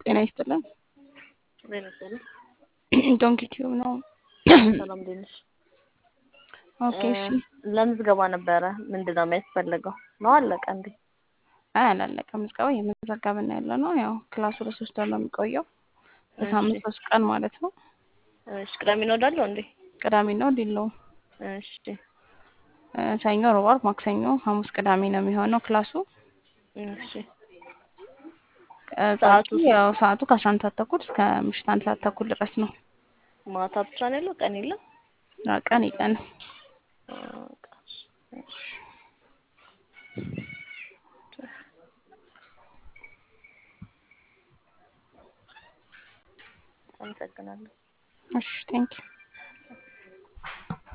ጤና ይስጥልን። ቬነዘላ ዶንኪ ቲዩብ ነው። ሰላም ደንሽ ኦኬ እሺ። ለምዝገባ ነበረ ምንድነው የሚያስፈልገው? ነው አለቀ እንዴ? አይ አላለቀም። ምዝገባ እየመዘገብን ያለ ነው። ያው ክላሱ ለ3 ወር ነው የሚቆየው። በሳምንት እሺ 3 ቀን ማለት ነው። እሺ ቅዳሜ ነው ዳለው እንዴ? ቅዳሜና እሑድ የለውም። እሺ ሰኞ፣ ረቡዕ፣ ዓርብ፣ ማክሰኞ፣ ሐሙስ፣ ቅዳሜ ነው የሚሆነው ክላሱ። እሺ ሰዓቱ ሰዓቱስ? ያው ሰዓቱ ከ11 ሰዓት ተኩል እስከ ምሽት 1 ሰዓት ተኩል ድረስ ነው። ማታ ብቻ ነው ያለው ቀን የለም? ቀን የለንም። አመሰግናለሁ። እሺ ቴንኪው